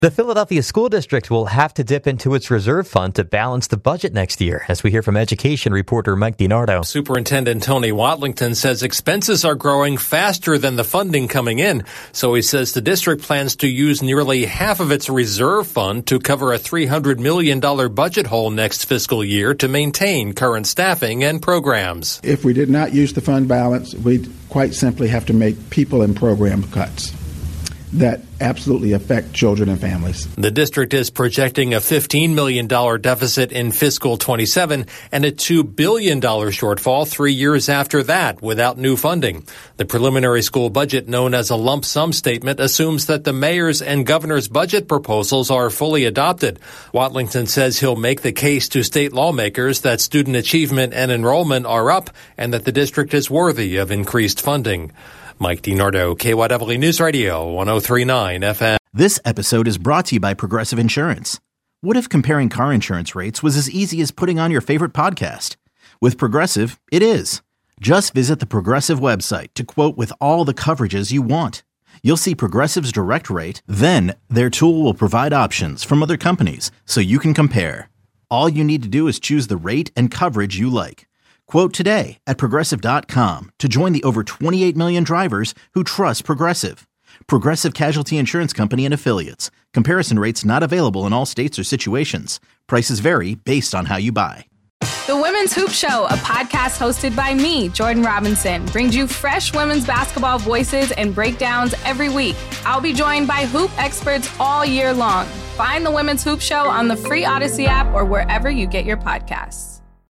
The Philadelphia School District will have to dip into its reserve fund to balance the budget next year, as we hear from education reporter Mike DiNardo. Superintendent Tony Watlington says expenses are growing faster than the funding coming in. So he says the district plans to use nearly half of its reserve fund to cover a $300 million budget hole next fiscal year to maintain current staffing and programs. If we did not use the fund balance, we'd quite simply have to make people and program cuts that absolutely affect children and families. The district is projecting a $15 million deficit in fiscal 27 and a $2 billion shortfall 3 years after that without new funding. The preliminary school budget, known as a lump sum statement, assumes that the mayor's and governor's budget proposals are fully adopted. Watlington says he'll make the case to state lawmakers that student achievement and enrollment are up and that the district is worthy of increased funding. Mike DiNardo, KYW News Radio, 103.9 FM. This episode is brought to you by Progressive Insurance. What if comparing car insurance rates was as easy as putting on your favorite podcast? With Progressive, it is. Just visit the Progressive website to quote with all the coverages you want. You'll see Progressive's direct rate, then their tool will provide options from other companies so you can compare. All you need to do is choose the rate and coverage you like. Quote today at Progressive.com to join the over 28 million drivers who trust Progressive. Progressive Casualty Insurance Company and Affiliates. Comparison rates not available in all states or situations. Prices vary based on how you buy. The Women's Hoop Show, a podcast hosted by me, Jordan Robinson, brings you fresh women's basketball voices and breakdowns every week. I'll be joined by hoop experts all year long. Find the Women's Hoop Show on the free Odyssey app or wherever you get your podcasts.